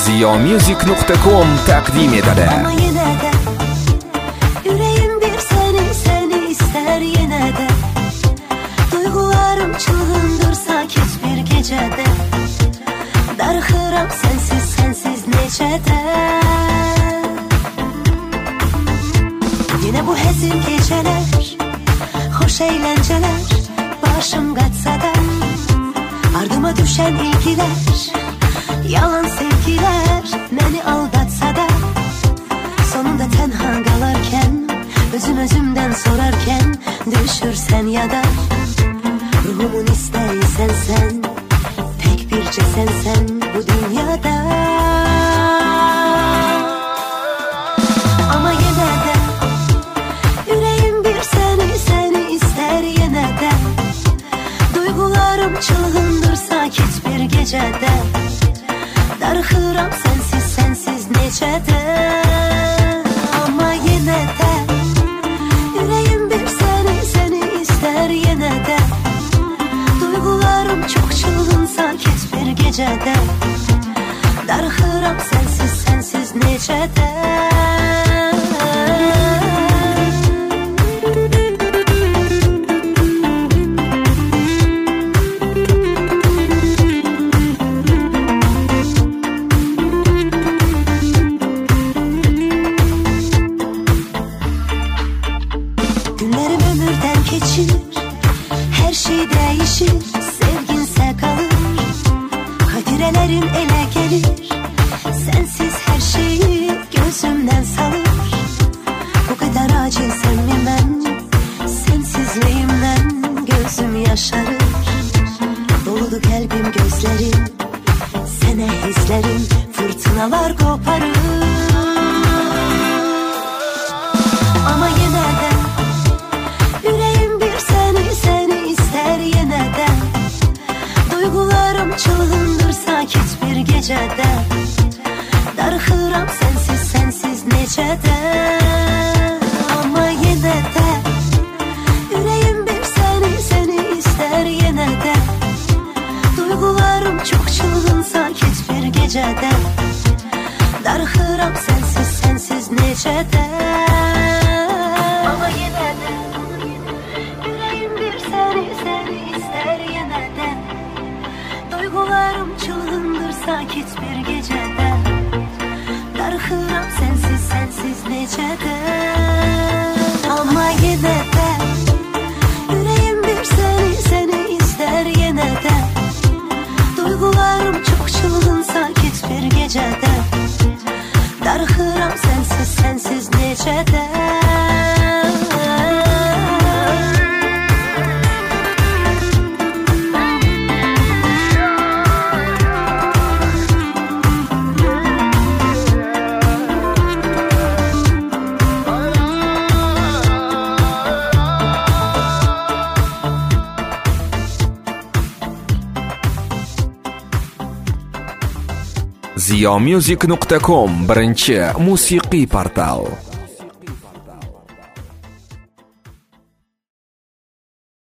ziyomusic.com taqdim etadi. Ama yine de yüreğim bir seni ister yine de. Duygularım çılgındırsa hiçbir gecede. Darxıram sensiz necədə. Yine bu həzin gecələr, hoş eğlenceler, başım qaçsa da ardıma düşən ilgilər, yalan sevgiler məni aldatsa da sonunda tənha qalarkən, özümdən sorarkən düşürsən ya da ruhumun istəysən sən, tek bircə sənsən bu dünyada. Ama yine de yüreğim bir seni ister yine de. Duygularım çılgındırsa hiçbir gecede. Darxıram sensiz necədə. Ama yine de yüreğim bir seni ister yine de. Duygularım çok çılgınsa hiçbir gecede. Darxıram sensiz necədə. Günlerim ömürden geçir, her şey değişir, sevginse kalır. Hatirelerim ele gelir, sensiz her şeyi gözümden salır. Bu kadar acilsem mi ben, sensizliğimden gözüm yaşarır. Doludu kalbim gözlerim, sene hislerim, fırtınalar koparır. Ama yine de yüreğim bir seni ister yine de. Duygularım çılgındırsa hiçbir gecede. Darxıram sensiz necədə. Ama yine de yüreğim bir seni ister yine de. Duygularım çok çılgınsa hiçbir gecede. Darxıram sensiz necədə. Ama yine de yüreğim bir seni ister yine de. Duygularım çılgındırsa hiçbir gecede. Darxıram sensiz necədə. Ama yine de yüreğim bir seni ister yine de. Duygularım çok çılgınsa hiçbir gecede. Darxıram sensiz necədə. ziyomusic.com birinchi musiqiy portal.